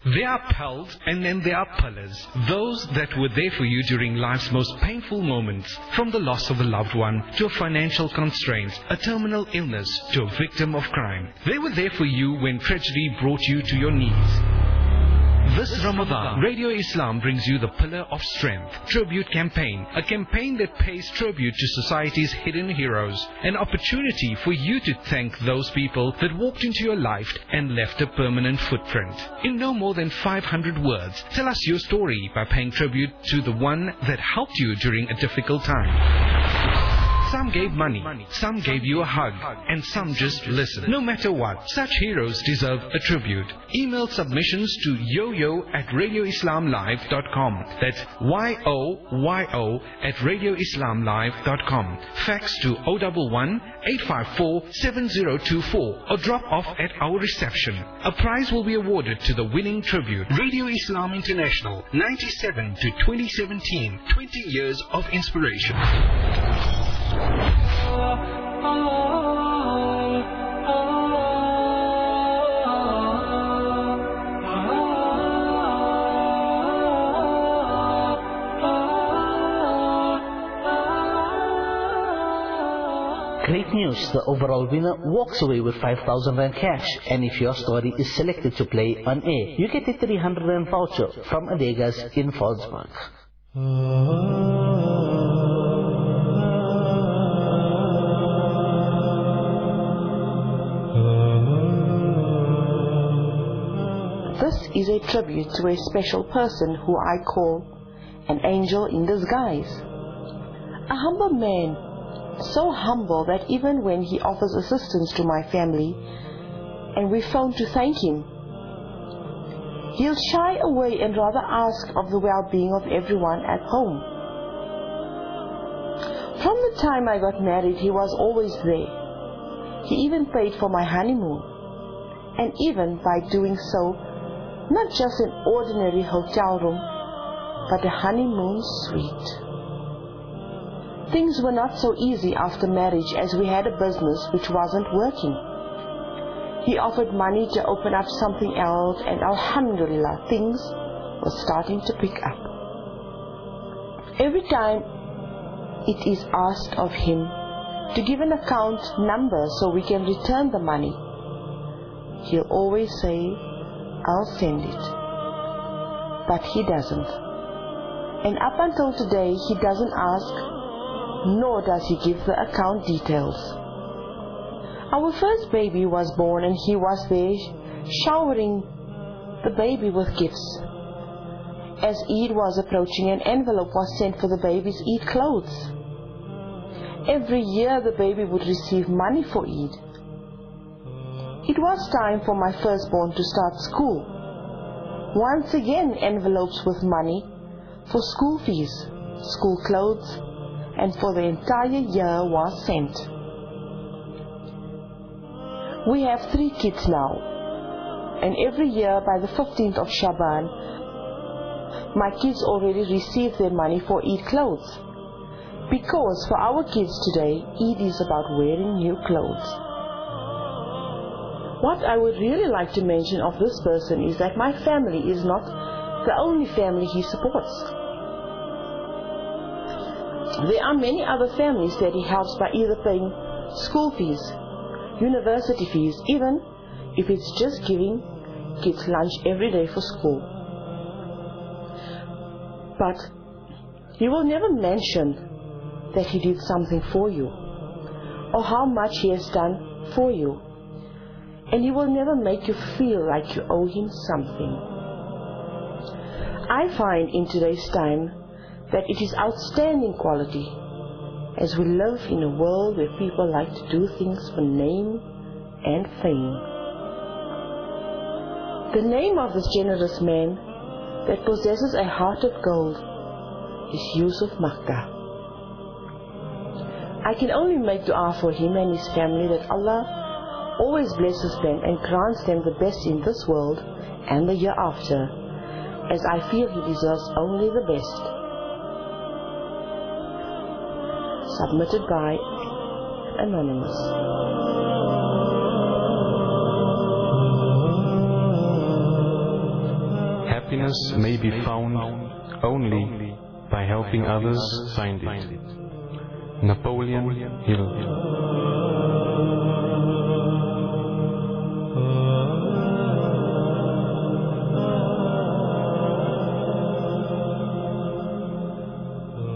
There are pals and then there are pillars. Those that were there for you during life's most painful moments. From the loss of a loved one, to a financial constraint, a terminal illness, to a victim of crime. They were there for you when tragedy brought you to your knees. This Ramadan, Radio Islam brings you the Pillar of Strength Tribute Campaign, a campaign that pays tribute to society's hidden heroes, an opportunity for you to thank those people that walked into your life and left a permanent footprint. In no more than 500 words, tell us your story by paying tribute to the one that helped you during a difficult time. Some gave money, some gave you a hug, and some just listened. No matter what, such heroes deserve a tribute. Email submissions to yoyo@radioislamlive.com. That's yoyo@radioislamlive.com. Fax to 011-854-7024 or drop off at our reception. A prize will be awarded to the winning tribute. Radio Islam International, 97 to 2017, 20 years of inspiration. Great news, the overall winner walks away with 5,000 Rand cash, and if your story is selected to play on air, you get a 300 Rand voucher from Adegas in Volksburg. This is a tribute to a special person who I call an angel in disguise. A humble man, so humble that even when he offers assistance to my family and we phone to thank him, he'll shy away and rather ask of the well-being of everyone at home. From the time I got married, he was always there. He even paid for my honeymoon, and even by doing so, not just an ordinary hotel room, but a honeymoon suite. Things were not so easy after marriage, as we had a business which wasn't working. He offered money to open up something else, and alhamdulillah, things were starting to pick up. Every time it is asked of him to give an account number so we can return the money, he'll always say, "I'll send it." But he doesn't. And up until today, he doesn't ask, nor does he give the account details. Our first baby was born, and he was there showering the baby with gifts. As Eid was approaching, an envelope was sent for the baby's Eid clothes. Every year the baby would receive money for Eid. It was time for my firstborn to start school. Once again, envelopes with money for school fees, school clothes, and for the entire year was sent. We have 3 kids now, and every year by the 15th of Shaban, my kids already receive their money for Eid clothes. Because for our kids today, Eid is about wearing new clothes. What I would really like to mention of this person is that my family is not the only family he supports. There are many other families that he helps by either paying school fees, university fees, even if it's just giving kids lunch every day for school. But he will never mention that he did something for you, or how much he has done for you. And he will never make you feel like you owe him something. I find in today's time that it is outstanding quality, as we live in a world where people like to do things for name and fame. The name of this generous man that possesses a heart of gold is Yusuf Makkah. I can only make dua for him and his family that Allah always blesses them and grants them the best in this world and the year after, as I feel he deserves only the best. Submitted by Anonymous. happiness may be found only by helping others find it. Napoleon Hill.